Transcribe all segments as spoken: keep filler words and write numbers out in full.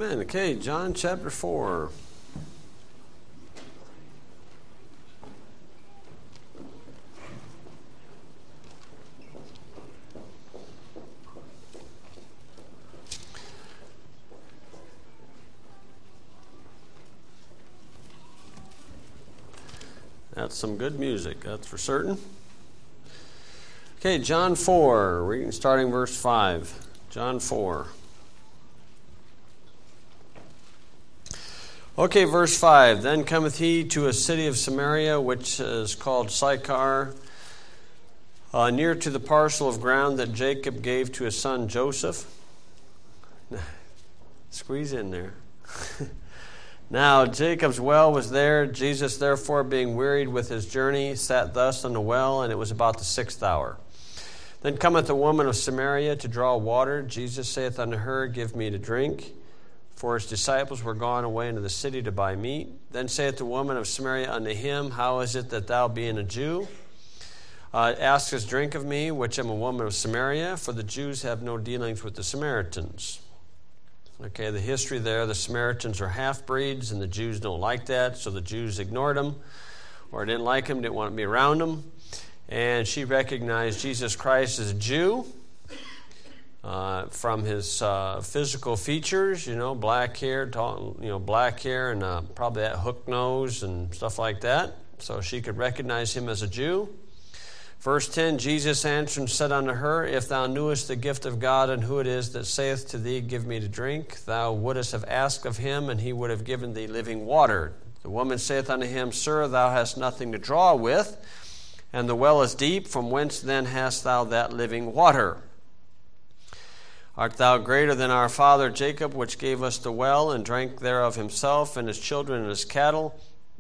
Amen. Okay, John chapter four. That's some good music, that's for certain. Okay, John four, reading starting verse five. John four. Okay, verse five. Then cometh he to a city of Samaria, which is called Sychar, uh, near to the parcel of ground that Jacob gave to his son Joseph. Squeeze in there. Now Jacob's well was there. Jesus, therefore, being wearied with his journey, sat thus on the well, and it was about the sixth hour. Then cometh a woman of Samaria to draw water. Jesus saith unto her, Give me to drink. For his disciples were gone away into the city to buy meat. Then saith the woman of Samaria unto him, How is it that thou, being a Jew, uh, askest drink of me, which am a woman of Samaria? For the Jews have no dealings with the Samaritans. Okay, the history there, the Samaritans are half-breeds, and the Jews don't like that, so the Jews ignored them, or didn't like them, didn't want to be around them. And she recognized Jesus Christ as a Jew. Uh, from his uh, physical features, you know, black hair, tall, you know, black hair, and uh, probably that hook nose and stuff like that. So she could recognize him as a Jew. Verse ten, Jesus answered and said unto her, If thou knewest the gift of God, and who it is that saith to thee, Give me to drink, thou wouldest have asked of him, and he would have given thee living water. The woman saith unto him, Sir, thou hast nothing to draw with, and the well is deep. From whence then hast thou that living water? Art thou greater than our father Jacob, which gave us the well, and drank thereof himself, and his children, and his cattle?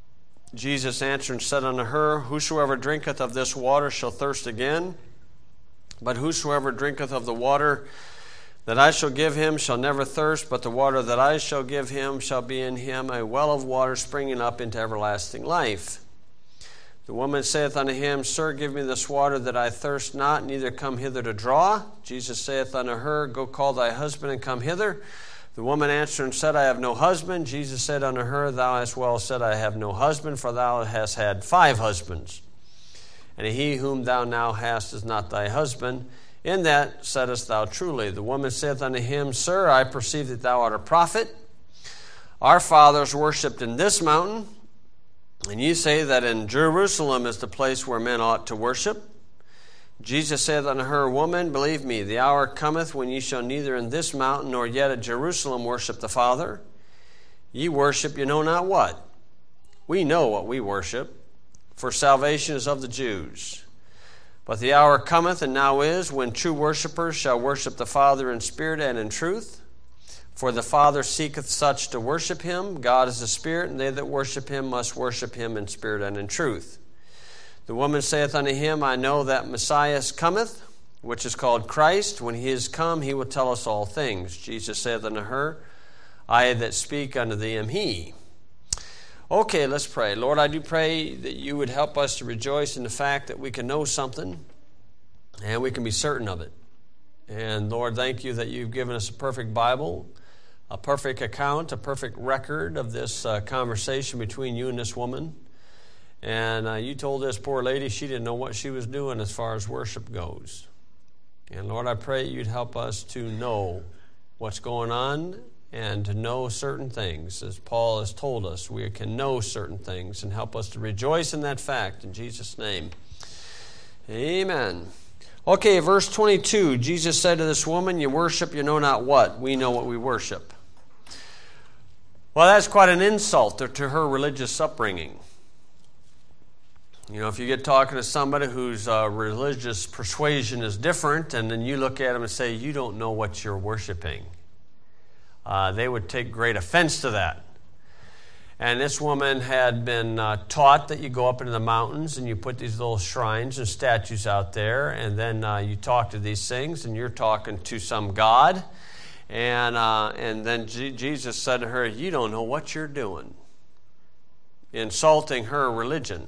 Jesus answered and said unto her, Whosoever drinketh of this water shall thirst again. But whosoever drinketh of the water that I shall give him shall never thirst, but the water that I shall give him shall be in him a well of water springing up into everlasting life. The woman saith unto him, Sir, give me this water that I thirst not, neither come hither to draw. Jesus saith unto her, Go call thy husband and come hither. The woman answered and said, I have no husband. Jesus said unto her, Thou hast well said, I have no husband, for thou hast had five husbands. And he whom thou now hast is not thy husband. In that saidst thou truly. The woman saith unto him, Sir, I perceive that thou art a prophet. Our fathers worshipped in this mountain, and ye say that in Jerusalem is the place where men ought to worship. Jesus saith unto her, Woman, believe me, the hour cometh when ye shall neither in this mountain nor yet at Jerusalem worship the Father. Ye worship you know not what. We know what we worship, for salvation is of the Jews. But the hour cometh, and now is, when true worshipers shall worship the Father in spirit and in truth. For the Father seeketh such to worship him. God is a spirit, and they that worship him must worship him in spirit and in truth. The woman saith unto him, I know that Messiah cometh, which is called Christ. When he is come, he will tell us all things. Jesus saith unto her, I that speak unto thee am he. Okay, let's pray. Lord, I do pray that you would help us to rejoice in the fact that we can know something, and we can be certain of it. And Lord, thank you that you've given us a perfect Bible, a perfect account, a perfect record of this uh, conversation between you and this woman. And uh, you told this poor lady she didn't know what she was doing as far as worship goes. And Lord, I pray you'd help us to know what's going on and to know certain things. As Paul has told us, we can know certain things, and help us to rejoice in that fact. In Jesus' name, amen. Okay, verse twenty-two, Jesus said to this woman, You worship you know not what. We know what we worship. Well, that's quite an insult to her religious upbringing. You know, if you get talking to somebody whose uh, religious persuasion is different, and then you look at them and say, You don't know what you're worshiping, uh, they would take great offense to that. And this woman had been uh, taught that you go up into the mountains and you put these little shrines and statues out there, and then uh, you talk to these things, and you're talking to some God. And uh, and then G- Jesus said to her, You don't know what you're doing, insulting her religion.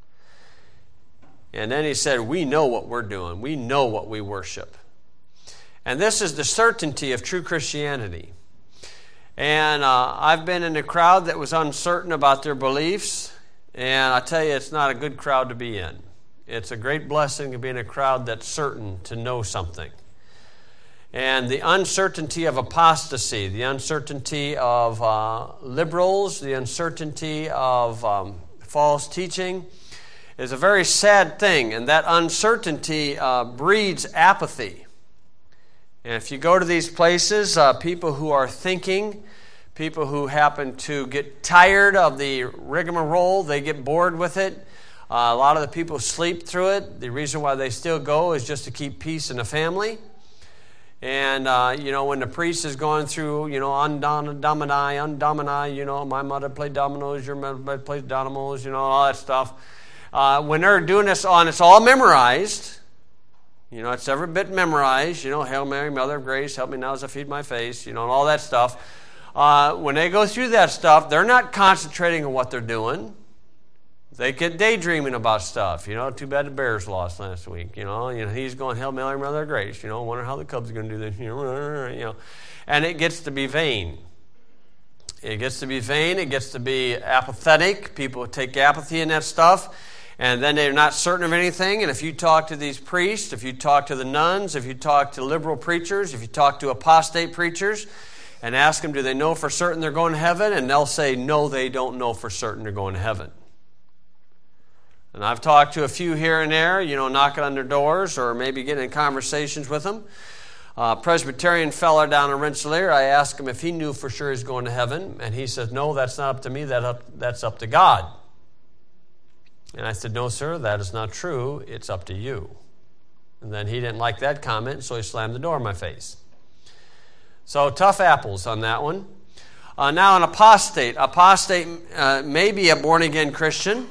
And then he said, We know what we're doing. We know what we worship. And this is the certainty of true Christianity. And uh, I've been in a crowd that was uncertain about their beliefs, and I tell you, it's not a good crowd to be in. It's a great blessing to be in a crowd that's certain to know something. And the uncertainty of apostasy, the uncertainty of uh, liberals, the uncertainty of um, false teaching is a very sad thing, and that uncertainty uh, breeds apathy. And if you go to these places, uh, people who are thinking, people who happen to get tired of the rigmarole, they get bored with it. Uh, a lot of the people sleep through it. The reason why they still go is just to keep peace in the family. And, uh, you know, when the priest is going through, you know, undom- domini, undomini, you know, my mother played dominoes, your mother played dominoes, you know, all that stuff. Uh, when they're doing this on, it's all memorized. You know, it's every bit memorized. You know, Hail Mary, Mother of Grace, help me now as I feed my face, you know, and all that stuff. Uh, when they go through that stuff, they're not concentrating on what they're doing. They get daydreaming about stuff. You know, too bad the Bears lost last week. You know, you know he's going, Hail Mary, Mother of Grace. You know, wonder how the Cubs are going to do this. You know, you know, and it gets to be vain. It gets to be vain. It gets to be apathetic. People take apathy in that stuff. And then they're not certain of anything. And if you talk to these priests, if you talk to the nuns, if you talk to liberal preachers, if you talk to apostate preachers, and ask them, do they know for certain they're going to heaven? And they'll say, no, they don't know for certain they're going to heaven. And I've talked to a few here and there, you know, knocking on their doors or maybe getting in conversations with them. A Presbyterian fella down in Rensselaer, I asked him if he knew for sure he's going to heaven. And he says, no, that's not up to me, that up, that's up to God. And I said, no, sir, that is not true. It's up to you. And then he didn't like that comment, so he slammed the door in my face. So tough apples on that one. Uh, now an apostate. Apostate uh, may be a born-again Christian.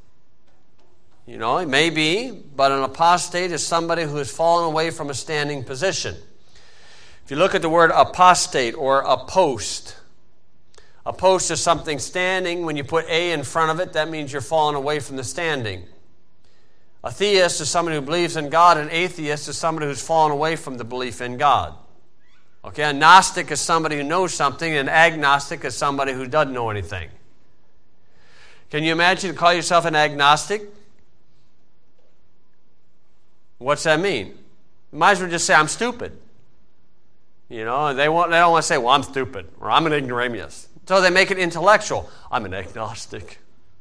You know, it may be, but an apostate is somebody who has fallen away from a standing position. If you look at the word apostate or apost, a post is something standing. When you put a in front of it, that means you're falling away from the standing. A theist is somebody who believes in God. An atheist is somebody who's fallen away from the belief in God. Okay, a Gnostic is somebody who knows something. An agnostic is somebody who doesn't know anything. Can you imagine to call yourself an agnostic? What's that mean? You might as well just say, I'm stupid. You know, they, want, they don't want to say, well, I'm stupid, or I'm an ignoramus. So they make it intellectual. I'm an agnostic.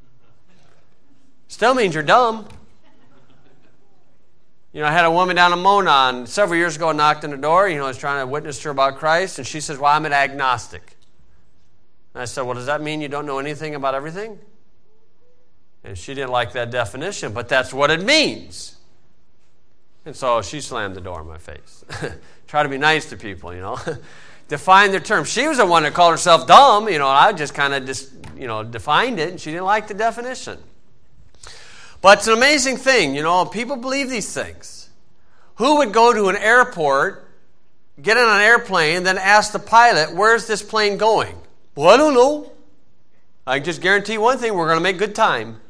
Still means you're dumb. You know, I had a woman down in Monon several years ago knocked on the door. You know, I was trying to witness to her about Christ, and she says, well, I'm an agnostic. And I said, well, does that mean you don't know anything about everything? And she didn't like that definition, but that's what it means. And so she slammed the door in my face. Try to be nice to people, you know. Define their terms. She was the one that called herself dumb, you know, I just kind of just, you know, defined it, and she didn't like the definition. But it's an amazing thing, you know, people believe these things. Who would go to an airport, get on an airplane, then ask the pilot, where's this plane going? Well, I don't know. I can just guarantee one thing, we're going to make good time.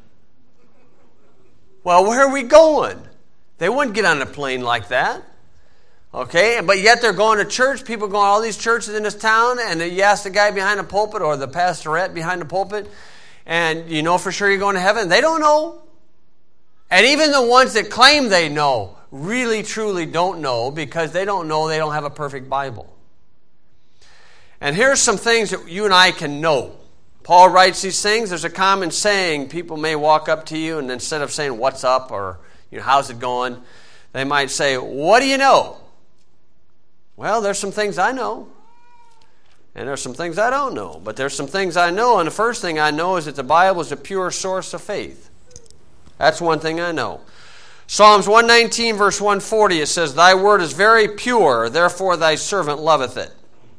Well, where are we going? They wouldn't get on a plane like that. Okay, but yet they're going to church. People go to all these churches in this town, and you ask the guy behind the pulpit or the pastorette behind the pulpit, and you know for sure you're going to heaven. They don't know. And even the ones that claim they know really, truly don't know because they don't know they don't have a perfect Bible. And here's some things that you and I can know. Paul writes these things. There's a common saying. People may walk up to you, and instead of saying, what's up, or you know, how's it going, they might say, what do you know? Well, there's some things I know, and there's some things I don't know. But there's some things I know, and the first thing I know is that the Bible is a pure source of faith. That's one thing I know. Psalms one nineteen, verse one forty, it says, thy word is very pure, therefore thy servant loveth it.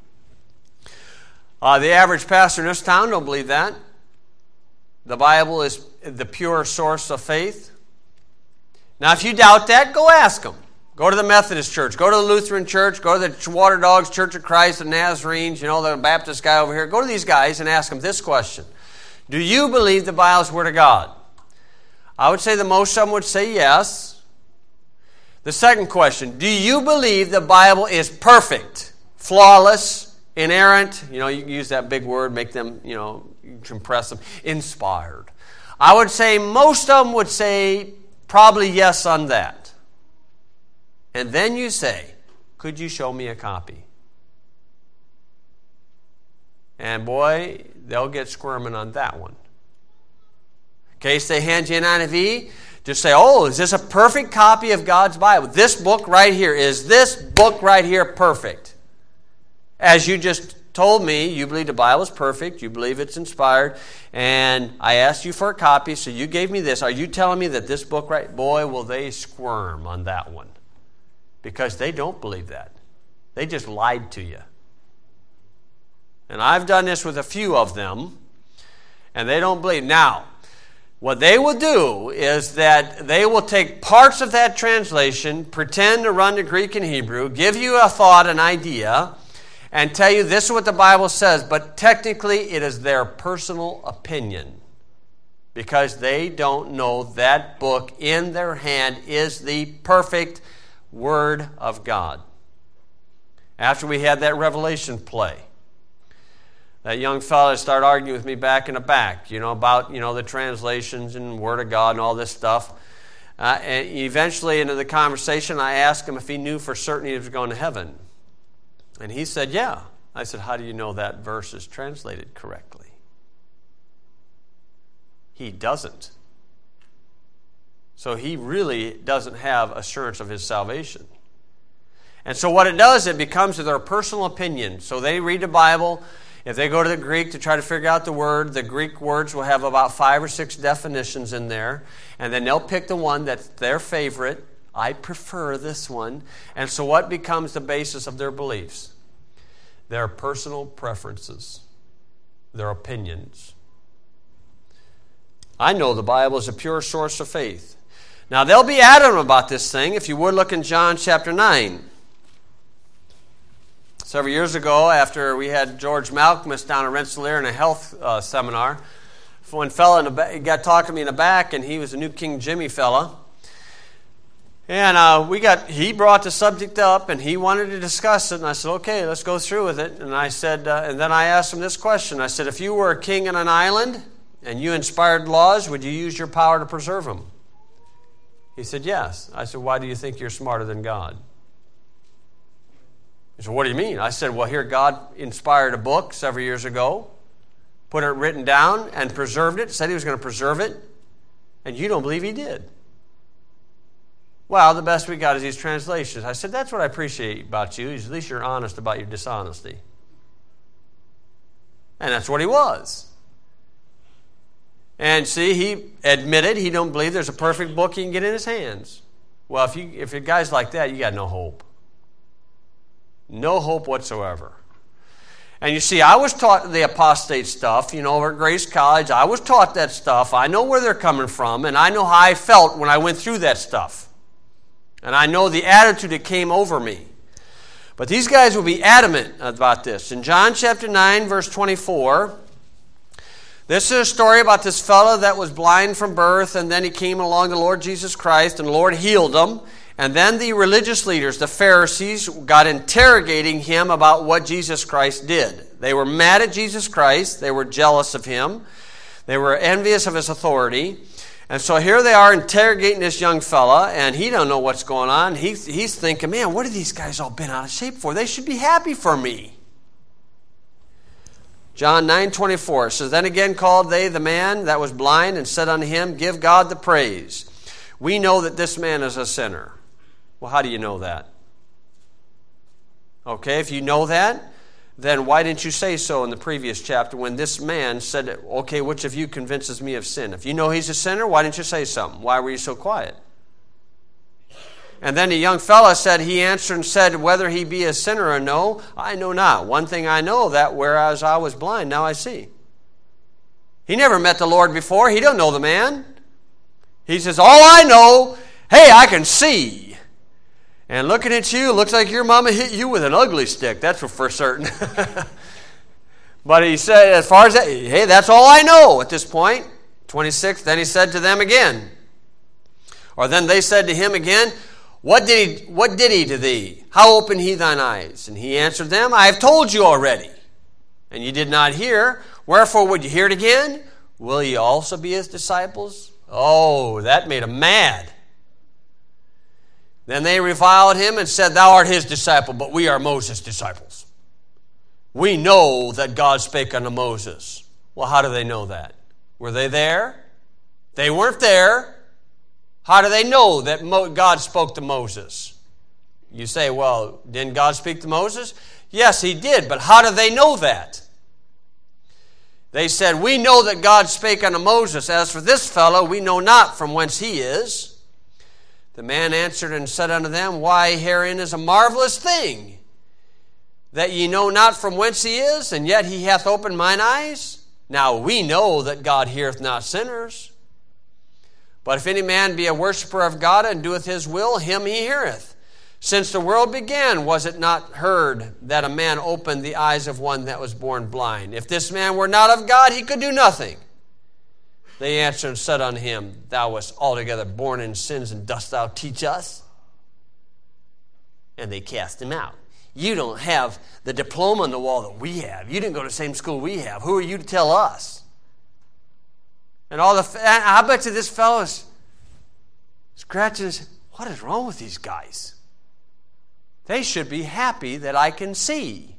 Uh, the average pastor in this town don't believe that. The Bible is the pure source of faith. Now, if you doubt that, go ask them. Go to the Methodist Church. Go to the Lutheran Church. Go to the Water Dogs, Church of Christ, the Nazarenes, you know, the Baptist guy over here. Go to these guys and ask them this question. Do you believe the Bible is the Word of God? I would say that most of them would say yes. The second question, do you believe the Bible is perfect, flawless, inerrant, you know, you can use that big word, make them, you know, compress them, inspired. I would say most of them would say probably yes on that. And then you say, could you show me a copy? And boy, they'll get squirming on that one. In case they hand you an N I V, just say, oh, is this a perfect copy of God's Bible? This book right here, is this book right here perfect? As you just told me, you believe the Bible is perfect, you believe it's inspired, and I asked you for a copy, so you gave me this. Are you telling me that this book right? Boy, will they squirm on that one. Because they don't believe that. They just lied to you. And I've done this with a few of them, and they don't believe. Now, what they will do is that they will take parts of that translation, pretend to run to Greek and Hebrew, give you a thought, an idea, and tell you this is what the Bible says, but technically it is their personal opinion because they don't know that book in their hand is the perfect Word of God. After we had that Revelation play, that young fella started arguing with me back in the back, you know, about, you know, the translations and Word of God and all this stuff. Uh, and eventually, into the conversation, I asked him if he knew for certain he was going to heaven. And he said, yeah. I said, how do you know that verse is translated correctly? He doesn't. So he really doesn't have assurance of his salvation. And so what it does, it becomes their personal opinion. So they read the Bible. If they go to the Greek to try to figure out the word, the Greek words will have about five or six definitions in there. And then they'll pick the one that's their favorite. I prefer this one. And so what becomes the basis of their beliefs? Their personal preferences, their opinions. I know the Bible is a pure source of faith. Now, they'll be adamant about this thing. If you would look in John chapter nine. Several years ago, after we had George Malcolmus down at Rensselaer in a health uh, seminar, one fella in the back, he got talking to me in the back, and he was a New King Jimmy fella. And uh, we got he brought the subject up, and he wanted to discuss it. And I said, okay, let's go through with it. And I said, uh, and then I asked him this question. I said, if you were a king on an island and you inspired laws, would you use your power to preserve them? He said, yes. I said, why do you think you're smarter than God? He said, what do you mean? I said, well, here God inspired a book several years ago, put it written down, and preserved it, said he was going to preserve it, and you don't believe he did. Well, the best we got is these translations. I said, that's what I appreciate about you, is at least you're honest about your dishonesty. And that's what he was. And see, he admitted he don't believe there's a perfect book he can get in his hands. Well, if you if a guy's like that, you got no hope. No hope whatsoever. And you see, I was taught the apostate stuff, you know, over at Grace College. I was taught that stuff. I know where they're coming from, and I know how I felt when I went through that stuff. And I know the attitude that came over me. But these guys will be adamant about this. In John chapter nine, verse twenty-four, this is a story about this fellow that was blind from birth, and then he came along the Lord Jesus Christ, and the Lord healed him. And then the religious leaders, the Pharisees, got interrogating him about what Jesus Christ did. They were mad at Jesus Christ. They were jealous of him. They were envious of his authority. And so here they are interrogating this young fella, and he don't know what's going on. He's, he's thinking, man, what have these guys all been out of shape for? They should be happy for me. John nine twenty-four says, then again called they the man that was blind and said unto him, give God the praise. We know that this man is a sinner. Well, how do you know that? Okay, if you know that, then why didn't you say so in the previous chapter when this man said, okay, which of you convinces me of sin? If you know he's a sinner, why didn't you say something? Why were you so quiet? And then the young fellow said, he answered and said, whether he be a sinner or no, I know not. One thing I know, that whereas I was blind, now I see. He never met the Lord before. He don't know the man. He says, all I know, hey, I can see. And looking at you, looks like your mama hit you with an ugly stick. That's for certain. But he said, as far as that, hey, that's all I know at this point. twenty-six, then he said to them again. Or then they said to him again, What did he, what did he to thee? How opened he thine eyes? And he answered them, I have told you already. and you did not hear. Wherefore would you hear it again? Will ye also be his disciples? Oh, that made him mad. Then they reviled him and said, Thou art his disciple, but we are Moses' disciples. We know that God spake unto Moses. Well, how do they know that? Were they there? They weren't there. How do they know that Mo- God spoke to Moses? You say, well, didn't God speak to Moses? Yes, he did, but how do they know that? They said, We know that God spake unto Moses. As for this fellow, we know not from whence he is. The man answered and said unto them, Why, herein is a marvelous thing, that ye know not from whence he is, and yet he hath opened mine eyes. Now we know that God heareth not sinners. But if any man be a worshipper of God and doeth his will, him he heareth. Since the world began, was it not heard that a man opened the eyes of one that was born blind? If this man were not of God, he could do nothing. They answered and said unto him, Thou wast altogether born in sins, and dost thou teach us? And they cast him out. You don't have the diploma on the wall that we have. You didn't go to the same school we have. Who are you to tell us? And all the, I bet you this fellow's scratching his, what is wrong with these guys? They should be happy that I can see.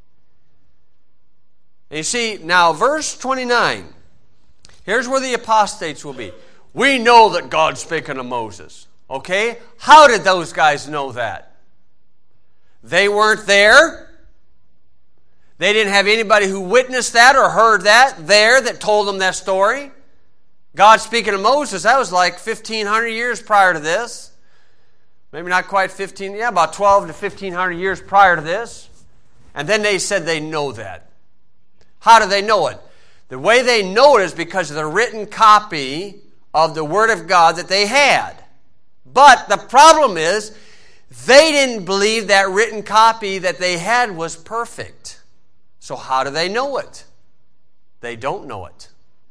And you see, now verse twenty-nine. Here's where the apostates will be. We know that God spake unto Moses. Okay? How did those guys know that? They weren't there. They didn't have anybody who witnessed that or heard that there that told them that story. God speaking to Moses, that was like fifteen hundred years prior to this. Maybe not quite fifteen, yeah, about twelve to fifteen hundred years prior to this. And then they said they know that. How do they know it? The way they know it is because of the written copy of the Word of God that they had. But the problem is, they didn't believe that written copy that they had was perfect. So how do they know it? They don't know it.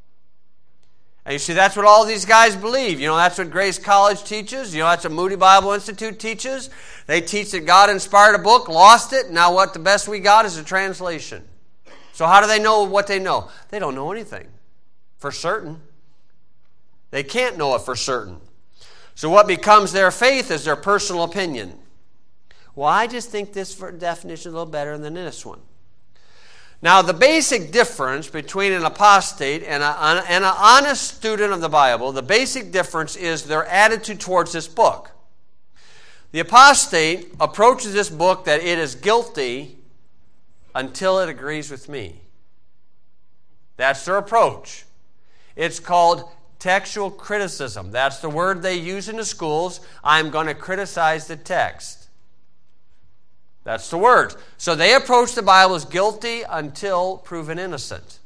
And you see, that's what all these guys believe. You know, that's what Grace College teaches. You know, that's what Moody Bible Institute teaches. They teach that God inspired a book, lost it. Now what the best we got is a translation. So how do they know what they know? They don't know anything for certain. They can't know it for certain. So what becomes their faith is their personal opinion. Well, I just think this definition is a little better than this one. Now, the basic difference between an apostate and, a, and an honest student of the Bible, the basic difference is their attitude towards this book. The apostate approaches this book that it is guilty until it agrees with me. That's their approach. It's called textual criticism. That's the word they use in the schools. I'm going to criticize the text. That's the word. So they approach the Bible as guilty until proven innocent.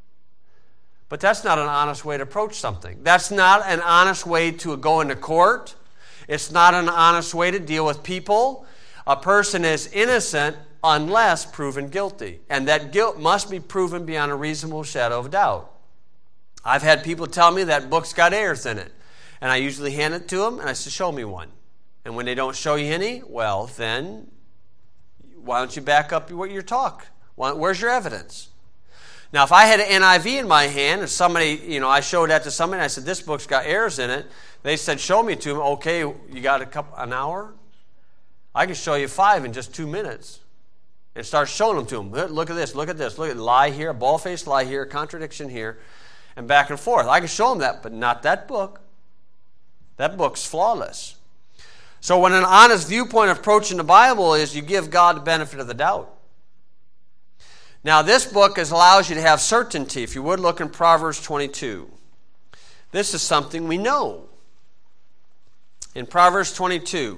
But that's not an honest way to approach something. That's not an honest way to go into court. It's not an honest way to deal with people. A person is innocent unless proven guilty. And that guilt must be proven beyond a reasonable shadow of doubt. I've had people tell me that book's got errors in it. And I usually hand it to them and I say, show me one. And when they don't show you any, well, then why don't you back up what your talk? Where's your evidence? Now, if I had an N I V in my hand and somebody, you know, I showed that to somebody and I said, this book's got errors in it. They said, show me to them. Okay, you got a couple, an hour? I can show you five in just two minutes. And start showing them to them. Look at this, look at this, look at lie here, bald-faced lie here, contradiction here, and back and forth. I can show them that, but not that book. That book's flawless. So when an honest viewpoint of approaching the Bible is you give God the benefit of the doubt. Now this book is, allows you to have certainty. If you would look in Proverbs twenty-two. This is something we know. In Proverbs twenty-two.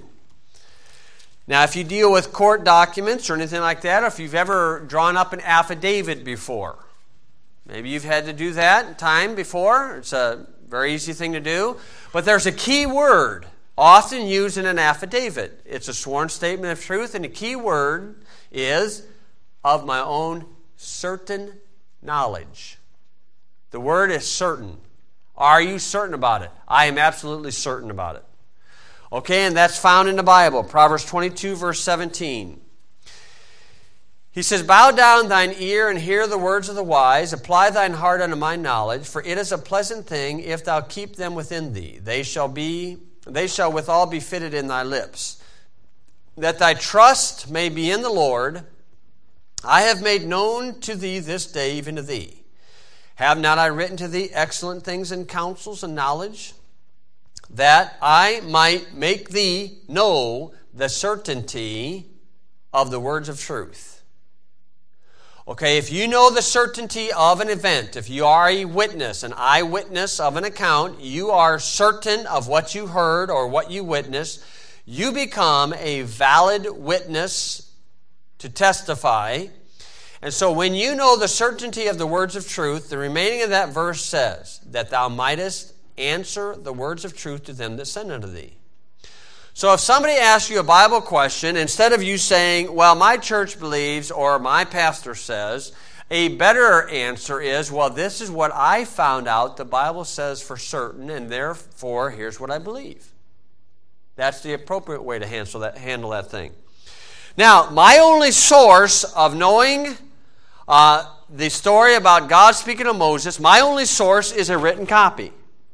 Now if you deal with court documents or anything like that, or if you've ever drawn up an affidavit before, maybe you've had to do that in time before. It's a very easy thing to do. But there's a key word often used in an affidavit. It's a sworn statement of truth, and the key word is of my own certain knowledge. The word is certain. Are you certain about it? I am absolutely certain about it. Okay, and that's found in the Bible. Proverbs twenty-two, verse seventeen. He says, bow down thine ear and hear the words of the wise. Apply thine heart unto my knowledge. For it is a pleasant thing if thou keep them within thee. They shall be, they shall withal be fitted in thy lips. That thy trust may be in the Lord. I have made known to thee this day, even to thee. Have not I written to thee excellent things and counsels and knowledge? That I might make thee know the certainty of the words of truth. Okay, if you know the certainty of an event, if you are a witness, an eyewitness of an account, you are certain of what you heard or what you witnessed, you become a valid witness to testify. And so when you know the certainty of the words of truth, the remaining of that verse says, that thou mightest answer the words of truth to them that send unto thee. So if somebody asks you a Bible question, instead of you saying, well, my church believes or my pastor says, a better answer is, well, this is what I found out the Bible says for certain, and therefore here's what I believe. That's the appropriate way to handle that, handle that thing. Now, my only source of knowing uh, the story about God speaking to Moses, my only source is a written copy.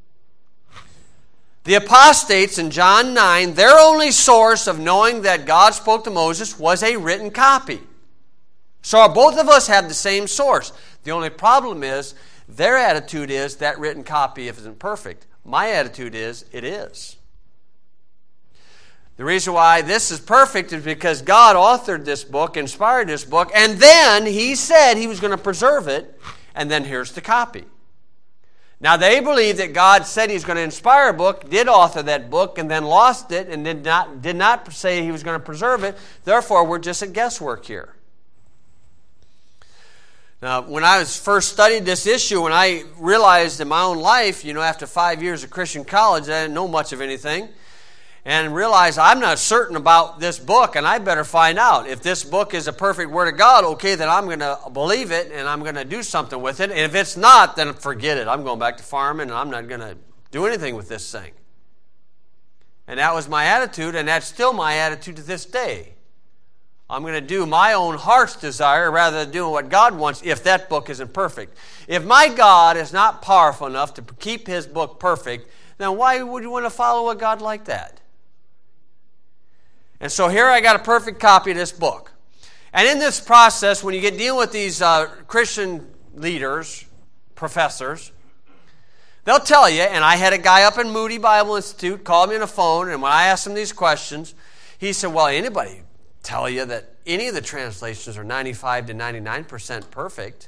The apostates in John nine, their only source of knowing that God spoke to Moses was a written copy. So both of us have the same source. The only problem is their attitude is that written copy isn't perfect. My attitude is it is. The reason why this is perfect is because God authored this book, inspired this book, and then He said He was going to preserve it, and then here's the copy. Now, they believe that God said He's going to inspire a book, did author that book, and then lost it, and did not, did not say He was going to preserve it. Therefore, we're just at guesswork here. Now, when I was first studied this issue, when I realized in my own life, you know, after five years of Christian college, I didn't know much of anything, and realized I'm not certain about this book, and I better find out. If this book is a perfect Word of God, okay, then I'm going to believe it, and I'm going to do something with it. And if it's not, then forget it. I'm going back to farming, and I'm not going to do anything with this thing. And that was my attitude, and that's still my attitude to this day. I'm going to do my own heart's desire rather than doing what God wants if that book isn't perfect. If my God is not powerful enough to keep His book perfect, then why would you want to follow a God like that? And so here I got a perfect copy of this book. And in this process, when you get dealing with these uh, Christian leaders, professors, they'll tell you, and I had a guy up in Moody Bible Institute call me on the phone, and when I asked him these questions, he said, well, anybody tell you that any of the translations are ninety-five to ninety-nine percent perfect?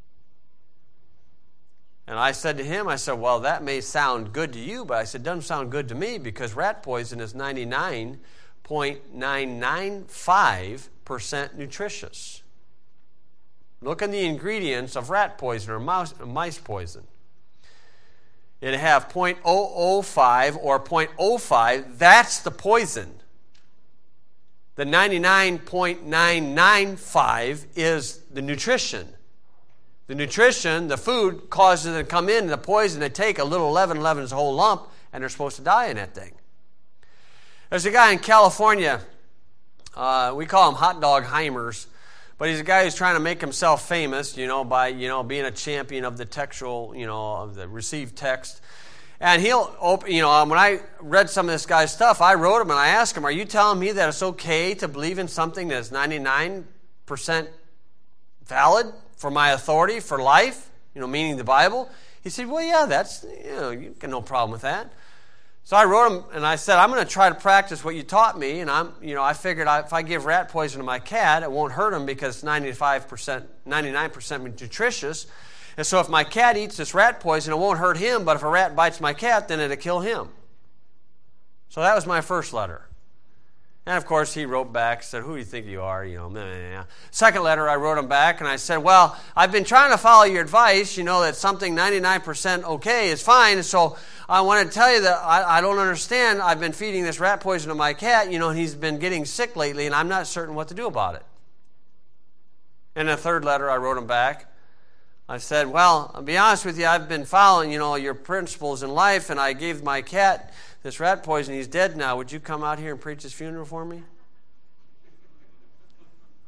And I said to him, I said, well, that may sound good to you, but I said, it doesn't sound good to me because rat poison is ninety-nine point nine nine five percent nutritious. Look at the ingredients of rat poison or mouse, mice poison. It'd have zero point zero zero five or zero point zero five. That's the poison. The ninety-nine point nine nine five is the nutrition. The nutrition, the food, causes it to come in, and the poison, they take a little leaven, leaven's a whole lump, and they're supposed to die in that thing. There's a guy in California, uh, we call him Hot Dog Heimers, but he's a guy who's trying to make himself famous, you know, by, you know, being a champion of the textual, you know, of the received text. And he'll open, you know, when I read some of this guy's stuff, I wrote him and I asked him, are you telling me that it's okay to believe in something that's ninety-nine percent valid for my authority for life, you know, meaning the Bible? He said, well, yeah, that's, you know, you got no problem with that. So I wrote him and I said, I'm going to try to practice what you taught me. And I'm, you know, I figured I, if I give rat poison to my cat, it won't hurt him because it's ninety-five percent, ninety-nine percent nutritious. And so if my cat eats this rat poison, it won't hurt him. But if a rat bites my cat, then it'll kill him. So that was my first letter. And of course, he wrote back, said, who do you think you are? You know, nah, nah, nah. Second letter, I wrote him back, and I said, well, I've been trying to follow your advice, you know, that something ninety-nine percent okay is fine. So I want to tell you that I, I don't understand. I've been feeding this rat poison to my cat, you know, and he's been getting sick lately, and I'm not certain what to do about it. And the third letter, I wrote him back. I said, well, I'll be honest with you, I've been following, you know, your principles in life, and I gave my cat this rat poison. He's dead now. Would you come out here and preach his funeral for me?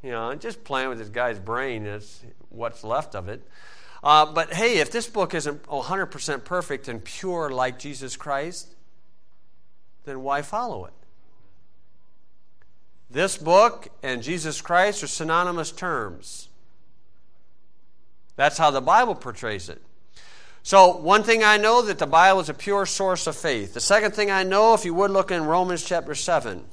You know, just playing with this guy's brain is what's left of it. Uh, but hey, if this book isn't one hundred percent perfect and pure like Jesus Christ, then why follow it? This book and Jesus Christ are synonymous terms. That's how the Bible portrays it. So one thing I know, that the Bible is a pure source of faith. The second thing I know, if you would look in Romans chapter seven.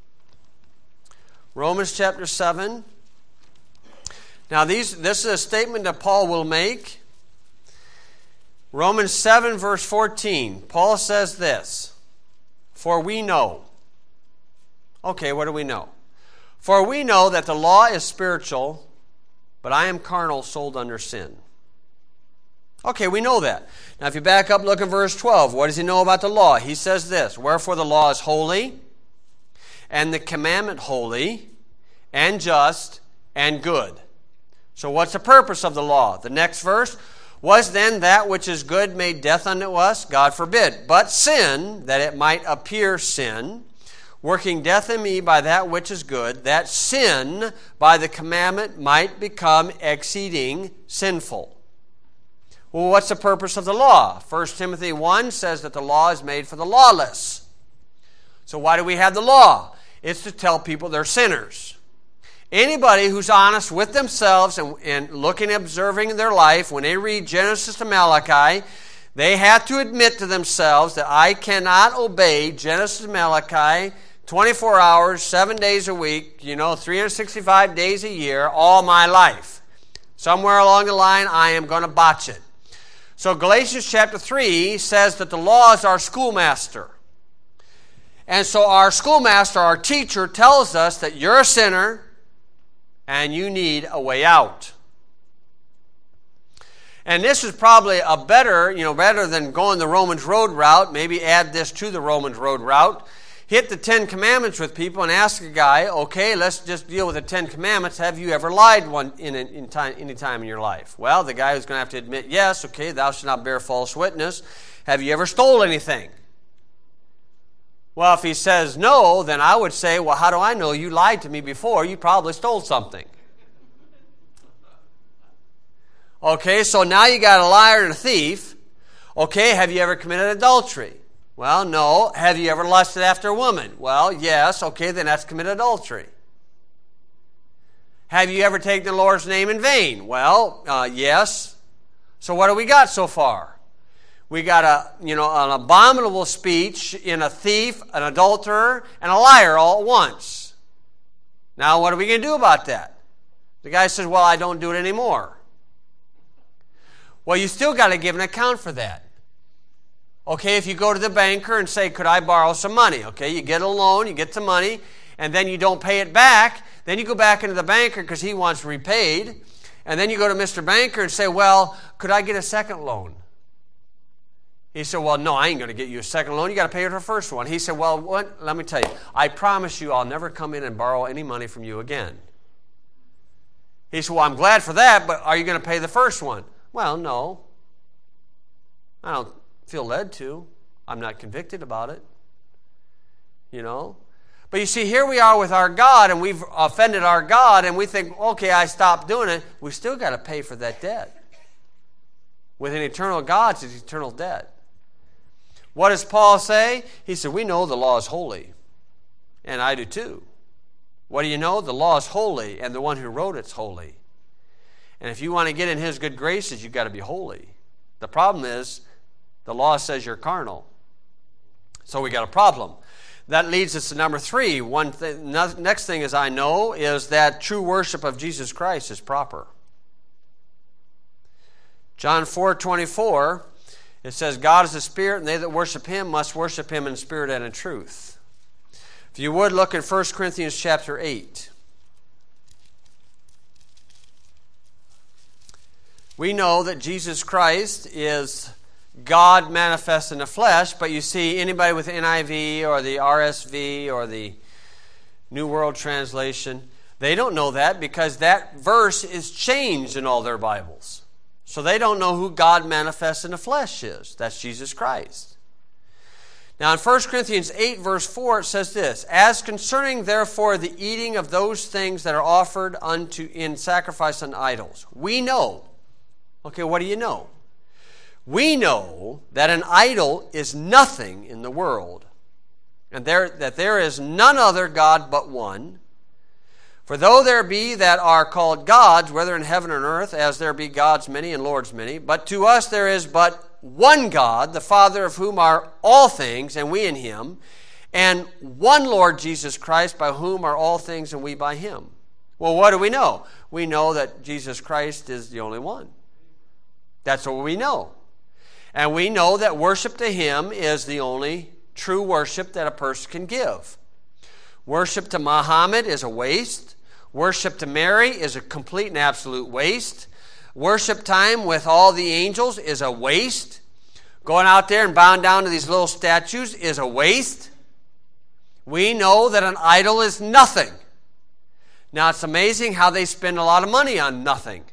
Romans chapter seven. Now these, this is a statement that Paul will make. Romans seven verse fourteen. Paul says this. For we know. Okay, what do we know? For we know that the law is spiritual, but I am carnal, sold under sin. Okay, we know that. Now if you back up, look at verse twelve. What does he know about the law? He says this. Wherefore the law is holy, and the commandment holy, and just, and good. So what's the purpose of the law? The next verse. Was then that which is good made death unto us? God forbid. But sin, that it might appear sin, working death in me by that which is good, that sin by the commandment might become exceeding sinful. Well, what's the purpose of the law? First Timothy one says that the law is made for the lawless. So why do we have the law? It's to tell people they're sinners. Anybody who's honest with themselves and, and looking and observing their life, when they read Genesis to Malachi, they have to admit to themselves that I cannot obey Genesis to Malachi twenty-four hours, seven days a week, you know, three hundred sixty-five days a year, all my life. Somewhere along the line, I am going to botch it. So Galatians chapter three says that the law is our schoolmaster. And so our schoolmaster, our teacher, tells us that you're a sinner and you need a way out. And this is probably a better, you know, better than going the Romans road route. Maybe add this to the Romans road route. Hit the Ten Commandments with people and ask a guy, okay, let's just deal with the Ten Commandments. Have you ever lied one in, in time, any time in your life? Well, the guy who's going to have to admit, yes, okay, thou shalt not bear false witness. Have you ever stole anything? Well, if he says no, then I would say, well, how do I know? You lied to me before. You probably stole something. Okay, so now you got a liar and a thief. Okay, have you ever committed adultery? Well, no. Have you ever lusted after a woman? Well, yes. Okay, then that's committed adultery. Have you ever taken the Lord's name in vain? Well, uh, yes. So what do we got so far? We got a, you know, an abominable speech in a thief, an adulterer, and a liar all at once. Now, what are we going to do about that? The guy says, well, I don't do it anymore. Well, you still got to give an account for that. Okay, if you go to the banker and say, could I borrow some money? Okay, you get a loan, you get the money, and then you don't pay it back. Then you go back into the banker because he wants repaid. And then you go to Mister Banker and say, well, could I get a second loan? He said, well, no, I ain't going to get you a second loan. You got to pay for the first one. He said, well, what? Let me tell you, I promise you I'll never come in and borrow any money from you again. He said, well, I'm glad for that, but are you going to pay the first one? Well, no. I don't feel led to. I'm not convicted about it. You know? But you see, here we are with our God, and we've offended our God, and we think, okay, I stopped doing it. We still got to pay for that debt. With an eternal God, it's eternal debt. What does Paul say? He said, we know the law is holy. And I do too. What do you know? The law is holy, and the one who wrote it's holy. And if you want to get in his good graces, you've got to be holy. The problem is, the law says you're carnal. So we got a problem. That leads us to number three. One thing, next thing is I know is that true worship of Jesus Christ is proper. John four twenty-four, it says, God is a spirit, and they that worship him must worship him in spirit and in truth. If you would, look at First Corinthians chapter eight. We know that Jesus Christ is God manifest in the flesh, but you see, anybody with N I V or the R S V or the New World Translation, they don't know that because that verse is changed in all their Bibles. So they don't know who God manifest in the flesh is. That's Jesus Christ. Now in First Corinthians eight, verse four, it says this, As concerning therefore the eating of those things that are offered unto in sacrifice unto idols, we know. Okay, what do you know? We know that an idol is nothing in the world, and there, that there is none other God but one. For though there be that are called gods, whether in heaven or on earth, as there be gods many and lords many, but to us there is but one God, the Father of whom are all things, and we in him, and one Lord Jesus Christ, by whom are all things, and we by him. Well, what do we know? We know that Jesus Christ is the only one. That's what we know. And we know that worship to him is the only true worship that a person can give. Worship to Muhammad is a waste. Worship to Mary is a complete and absolute waste. Worship time with all the angels is a waste. Going out there and bowing down to these little statues is a waste. We know that an idol is nothing. Now, it's amazing how they spend a lot of money on nothing.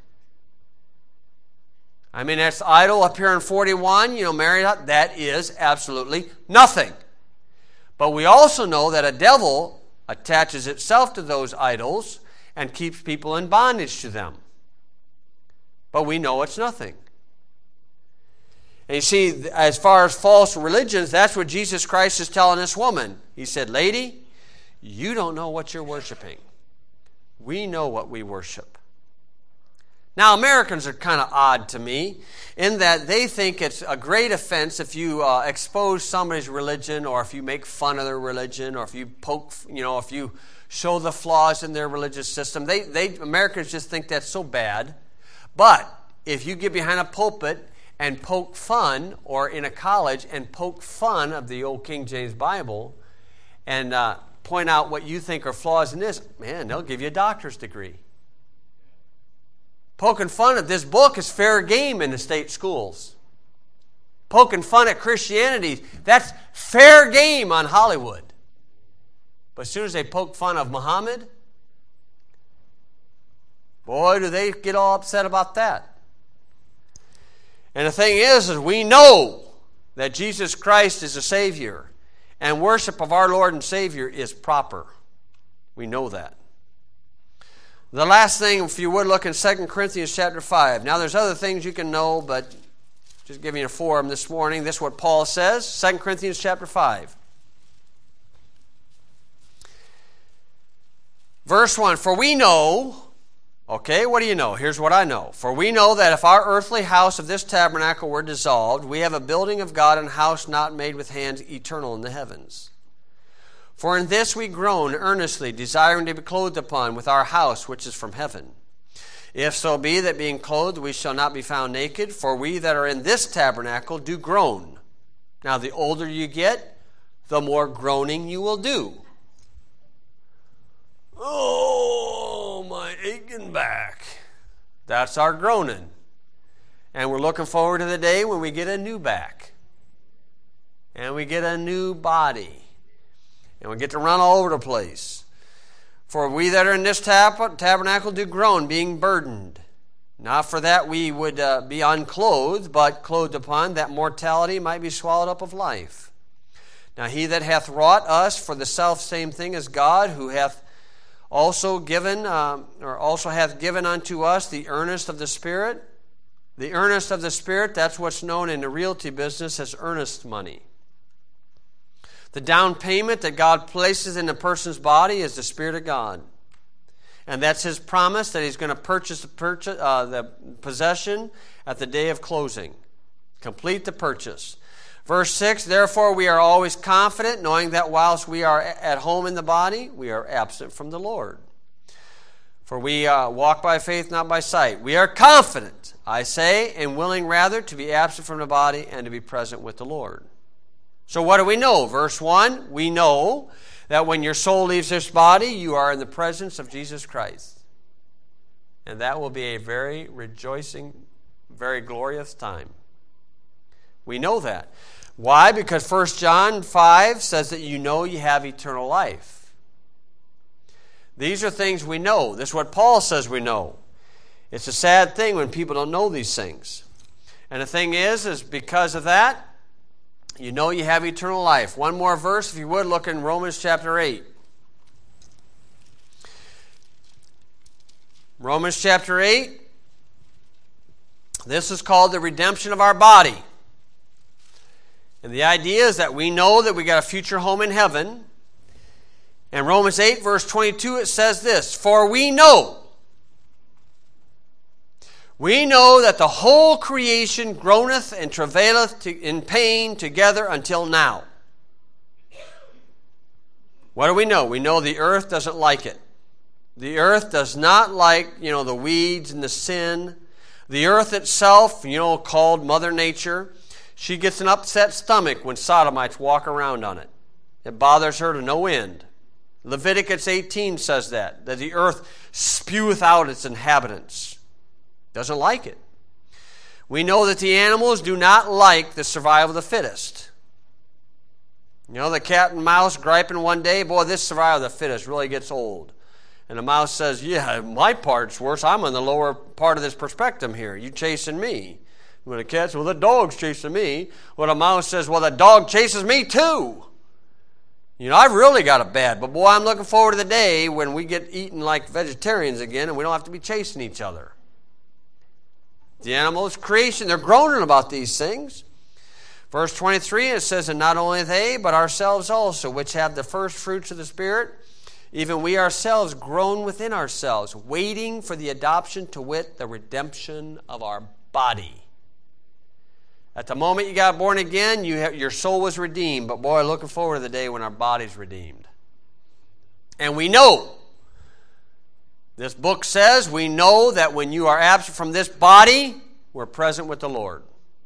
I mean, that's idol up here in forty-one, you know, Marriott, that is absolutely nothing. But we also know that a devil attaches itself to those idols and keeps people in bondage to them. But we know it's nothing. And you see, as far as false religions, that's what Jesus Christ is telling this woman. He said, Lady, you don't know what you're worshiping. We know what we worship. Now, Americans are kind of odd to me in that they think it's a great offense if you uh, expose somebody's religion, or if you make fun of their religion, or if you poke, you know, if you show the flaws in their religious system. They, they Americans just think that's so bad. But if you get behind a pulpit and poke fun, or in a college and poke fun of the old King James Bible, and uh, point out what you think are flaws in this, man, they'll give you a doctor's degree. Poking fun at this book is fair game in the state schools. Poking fun at Christianity, that's fair game on Hollywood. But as soon as they poke fun of Muhammad, boy, do they get all upset about that. And the thing is, is we know that Jesus Christ is a Savior, and worship of our Lord and Savior is proper. We know that. The last thing, if you would, look in Second Corinthians chapter five. Now, there's other things you can know, but just giving you a forum this morning. This is what Paul says, Second Corinthians chapter five. Verse one, For we know, okay, what do you know? Here's what I know. For we know that if our earthly house of this tabernacle were dissolved, we have a building of God, and a house not made with hands, eternal in the heavens. For in this we groan earnestly, desiring to be clothed upon with our house which is from heaven. If so be that being clothed we shall not be found naked, for we that are in this tabernacle do groan. Now the older you get, the more groaning you will do. Oh, my aching back. That's our groaning. And we're looking forward to the day when we get a new back. And we get a new body. And we get to run all over the place. For we that are in this tab- tabernacle do groan, being burdened. Not for that we would uh, be unclothed, but clothed upon, that mortality might be swallowed up of life. Now he that hath wrought us for the selfsame thing as God, who hath also given, uh, or also hath given unto us the earnest of the Spirit. The earnest of the Spirit, that's what's known in the realty business as earnest money. The down payment that God places in a person's body is the Spirit of God. And that's His promise that He's going to purchase the, purchase, uh, the possession at the day of closing. Complete the purchase. Verse six, Therefore we are always confident, knowing that whilst we are at home in the body, we are absent from the Lord. For we uh, walk by faith, not by sight. We are confident, I say, and willing rather to be absent from the body and to be present with the Lord. So what do we know? Verse one, we know that when your soul leaves this body, you are in the presence of Jesus Christ. And that will be a very rejoicing, very glorious time. We know that. Why? Because First John five says that you know you have eternal life. These are things we know. This is what Paul says we know. It's a sad thing when people don't know these things. And the thing is, is because of that, you know you have eternal life. One more verse, if you would, look in Romans chapter eight. Romans chapter eight. This is called the redemption of our body. And the idea is that we know that we got a future home in heaven. In Romans eight, verse twenty-two, it says this, "For we know, we know that the whole creation groaneth and travaileth to, in pain together until now." What do we know? We know the earth doesn't like it. The earth does not like, you know, the weeds and the sin. The earth itself, you know, called Mother Nature, she gets an upset stomach when sodomites walk around on it. It bothers her to no end. Leviticus eighteen says that, that the earth speweth out its inhabitants. Doesn't like it. We know that the animals do not like the survival of the fittest. You know, the cat and mouse griping one day, boy, this survival of the fittest really gets old. And the mouse says, yeah, my part's worse. I'm on the lower part of this perspective here. You chasing me. When the cat says, well, the dog's chasing me. Well, the mouse says, well, the dog chases me too. You know, I've really got it bad. But boy, I'm looking forward to the day when we get eaten like vegetarians again and we don't have to be chasing each other. The animals, creation, they're groaning about these things. Verse twenty-three, it says, "And not only they, but ourselves also, which have the first fruits of the Spirit, even we ourselves groan within ourselves, waiting for the adoption, to wit, the redemption of our body." At the moment you got born again, you have, your soul was redeemed. But boy, looking forward to the day when our body's redeemed. And we know, this book says, we know that when you are absent from this body, we're present with the Lord.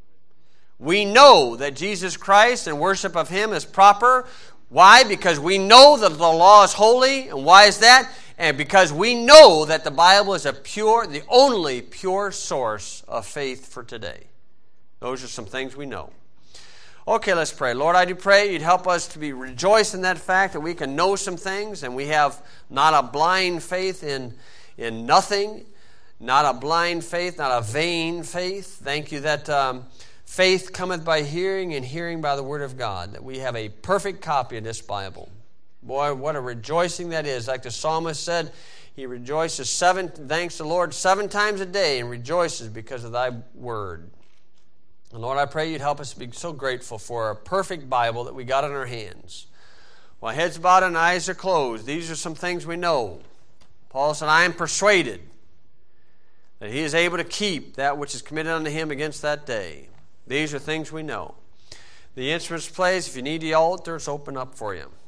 We know that Jesus Christ and worship of Him is proper. Why? Because we know that the law is holy. And why is that? And because we know that the Bible is a pure, the only pure source of faith for today. Those are some things we know. Okay, let's pray. Lord, I do pray You'd help us to be rejoiced in that fact that we can know some things and we have not a blind faith in, in nothing, not a blind faith, not a vain faith. Thank You that um, faith cometh by hearing, and hearing by the word of God, that we have a perfect copy of this Bible. Boy, what a rejoicing that is. Like the psalmist said, he rejoices seven, thanks the Lord seven times a day, and rejoices because of Thy word. And Lord, I pray You'd help us to be so grateful for a perfect Bible that we got in our hands. While heads bowed and eyes are closed, these are some things we know. Paul said, "I am persuaded that he is able to keep that which is committed unto him against that day." These are things we know. The instruments plays. If you need the altar, it's open up for you.